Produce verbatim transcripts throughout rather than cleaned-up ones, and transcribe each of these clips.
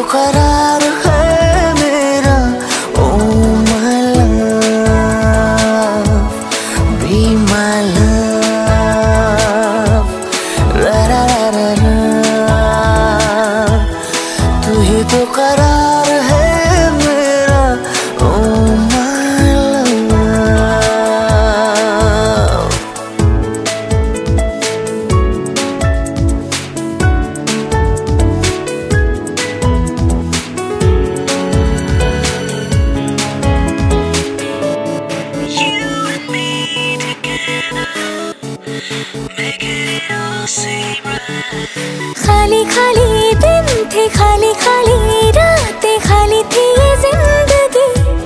करार है मेरा। Oh my love, be my love, रा रा रा रा, तू ही तो करार है मेरा। Oh my love. खाली खाली दिन थे, खाली खाली रातें, खाली थी ये जिंदगी।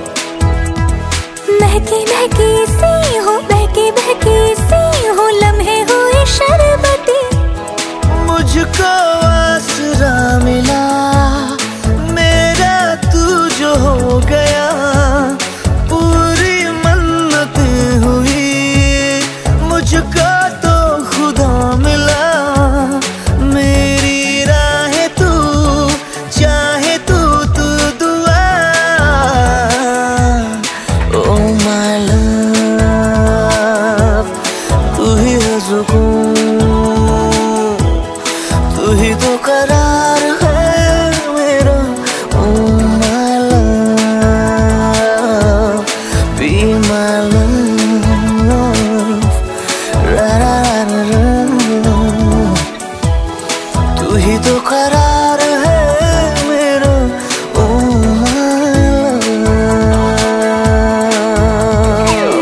महकी महकी सी हो, बहकी बहकी सी हो, लम्हे हुए शरबती। मुझको आसरा मिला मेरा, तू जो हो गया। पूरी मन्नत हुई मुझको तो खुदा मिला। मेरी राहें तू चाहे तू तू दुआ। ओ माय लव, तू ही है सुकून, तू ही तो करार है मेरा। Oh my love, be my love, रा रा रा रा, तू ही तो करार है मेरा। Oh my love.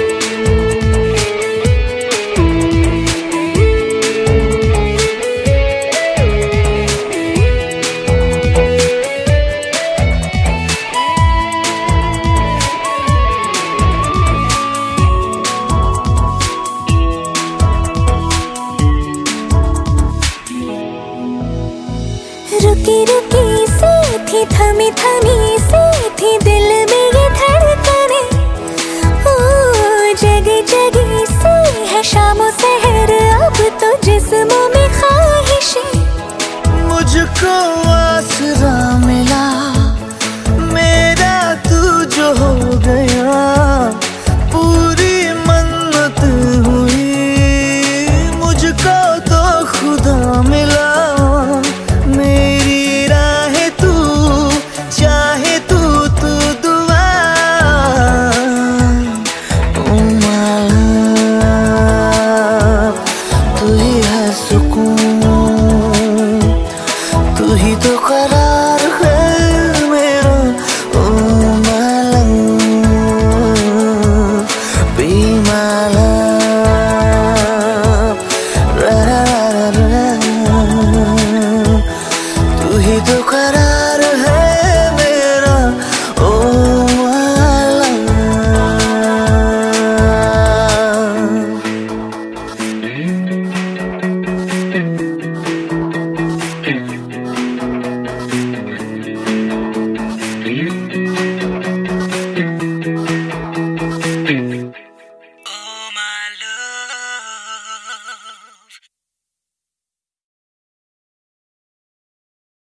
रुकी रुकी सी थी, थमी थमी सी थी दिल में ये धड़कने। ओ जगी जगी सी है शामों सहर, अब तो जिस्मों में ख्वाहिशें। मुझको आसरा मिला मेरा, तू जो हो गया। पूरी मन्नत हुई मुझको तो खुदा मिला। मेरी राहें तू चाहे तू तू दुआ। ओ माय लव, तू ही है सुकून, तू ही तो करार है मेरा। Oh my love, be my love, रा रा रा रा, तू ही तो करार